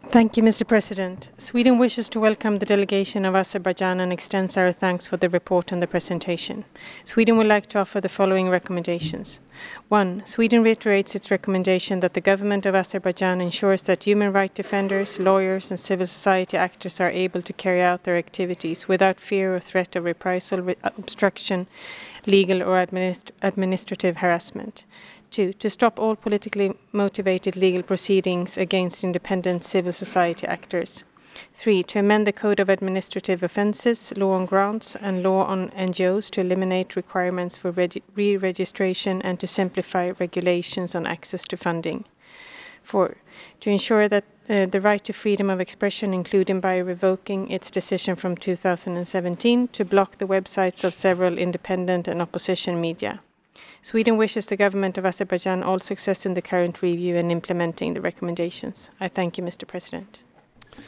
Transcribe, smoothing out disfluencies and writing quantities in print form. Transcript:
Thank you, Mr. President. Sweden wishes to welcome the delegation of Azerbaijan and extends our thanks for the report and the presentation. Sweden would like to offer the following recommendations. 1. Sweden reiterates its recommendation that the government of Azerbaijan ensures that human rights defenders, lawyers, and civil society actors are able to carry out their activities without fear or threat of reprisal, obstruction, legal or administrative harassment. 2. To stop all politically motivated legal proceedings against independent civil society actors. 3. To amend the Code of Administrative Offences, Law on Grants, and Law on NGOs to eliminate requirements for re-registration and to simplify regulations on access to funding. 4. To ensure that the right to freedom of expression, including by revoking its decision from 2017 to block the websites of several independent and opposition media. Sweden wishes the government of Azerbaijan all success in the current review and implementing the recommendations. I thank you, Mr. President.